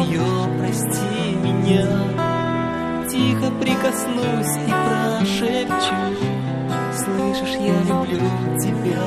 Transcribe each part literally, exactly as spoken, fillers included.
мое, прости меня. Тихо прикоснусь и прошепчу: слышишь, я люблю тебя.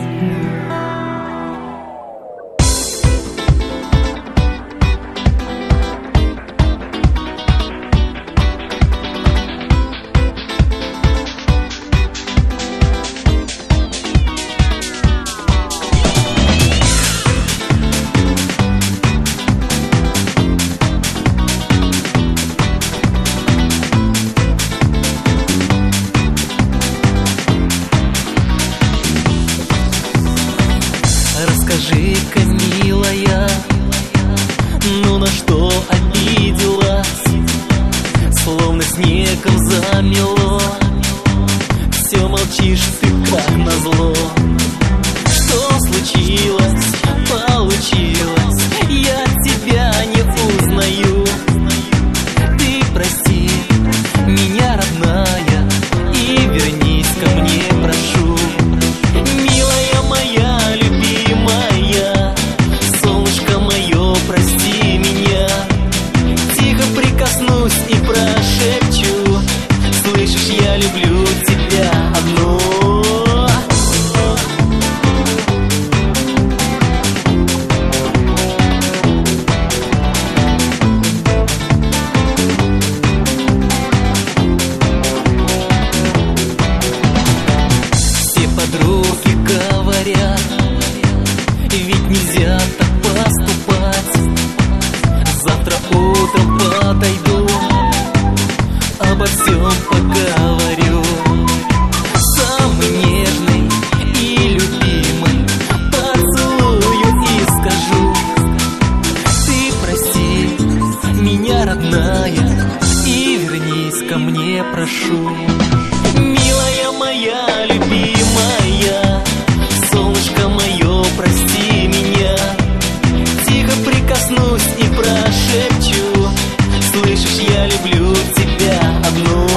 Расскажи-ка, милая, ну на что обиделась? Словно снегом замело, все молчишь ты как назло. Что случилось, получилось, я тебя не узнаю. Ты прости меня, родная, и вернись ко мне, прошу. Милая моя, любимая, солнышко мое, прости меня. Тихо прикоснусь и прошепчу: слышишь, я люблю тебя одну. Все подруги говорят, ведь нельзя так поступать. Завтра утром подойду, обо всем поговорю. Самый нежный и любимый поцелую и скажу: ты прости меня, родная, и вернись ко мне, прошу. Милая моя, любимая, солнышко мое, прости меня. Тихо прикоснусь и прошепчу: слышишь, я люблю тебя одну.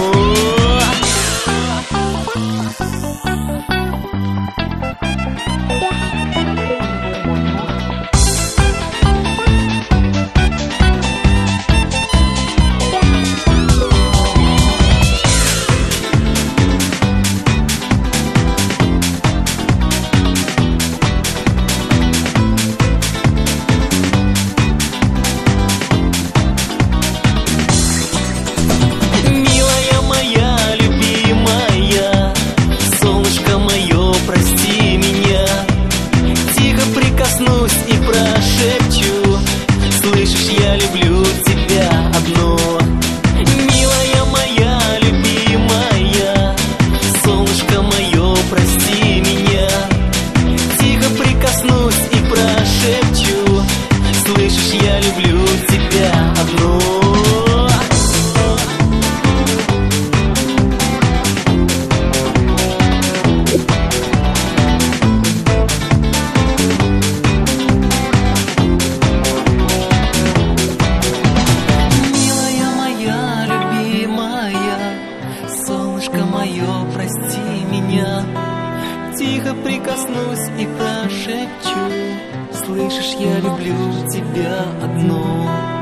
И прошепчу: слышишь, я люблю тебя одну. Милая моя, любимая, солнышко мое, прости меня. Тихо прикоснусь и прошепчу: слышишь, я люблю тебя одну. Мое, прости меня. Тихо прикоснусь и прошепчу: слышишь, я люблю тебя одну.